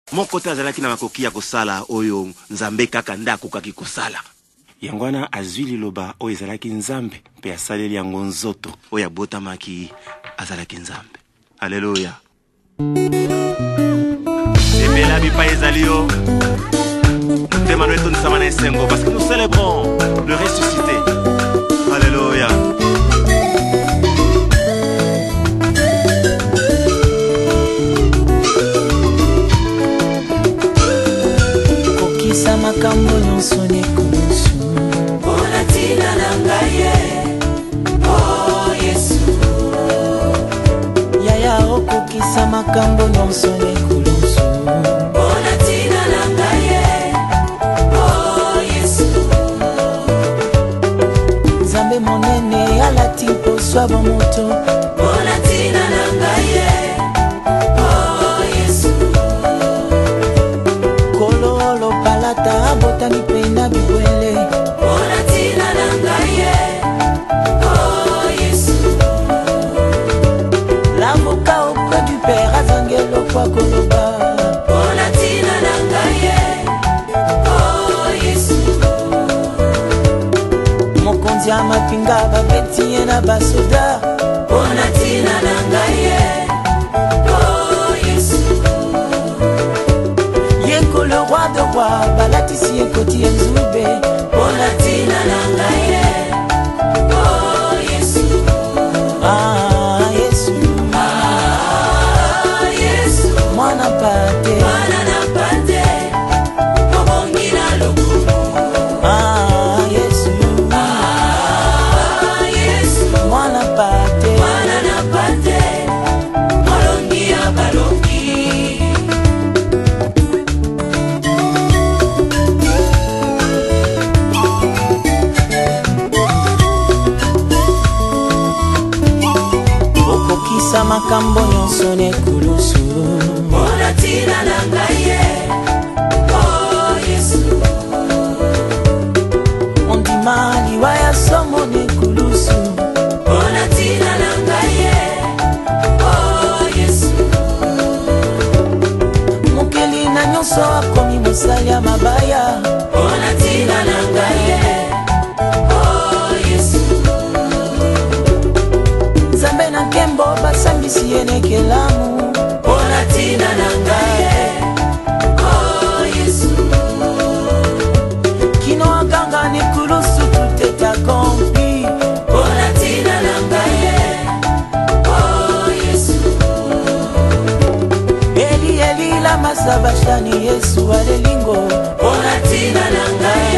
Moko te azalaki na makoki ya kosala oyo Nzambe kaka ndako kaki kosala. Yangwana azwi liloba oyo ezalaki Nzambe mpe asaleli yango nzoto oyo abotamaki azalaki Nzambe. Alléluia. Ebela bipa ezali yo. Emmanuel Tonisamana Esengo, parce que nous célébrons le ressuscité. Alléluia. Okisa makambo nyonso nekulusu mpona ntina na ngai oh Yesu. Yaya okokisa makambo nyonso nekulusu mpona ntina na ngai oh Yesu. Nzambe monene alati poswa bomoto mpona ntina na ngai oh Yesu. Kololo palata abotami pena bibwele mpona ntina na ngai oh Yesu. L'avocat auprès du Père azangelo kwa koloba mpona ntina na ngai oh Yesu. Mokonzi ya mapinga babeti ye na basoda mpona ntina na ngai oh Yesu. Yeko le roi de roi balatisi ekoti ya nzube mpona ntina na ngai oh Yesu. Ah Yesu, ah Yesu, mwana pate na pate obongi na lokumu. Ah Yesu, ah Yesu, mwana pate na pate molongi ya balongi. Okokisa makambo nyonso nekulusu mpona ntina na ngai oh Yesu. Ondima liwa ya somo nekulusu mpona ntina na ngai oh Yesu. Mokeli na nyonso akomi mosali ya mabaya mpona ntina na ngai oh Yesu. Nzambe na nkembo basambisi ye nekelamu mpona ntina na ngai oh Yesu. Kino aganga nekulusu tout est accompli mpona ntina na ngai oh Yesu. Eli Eli lama sabachthani Yesu alelingo mpona ntina na ngai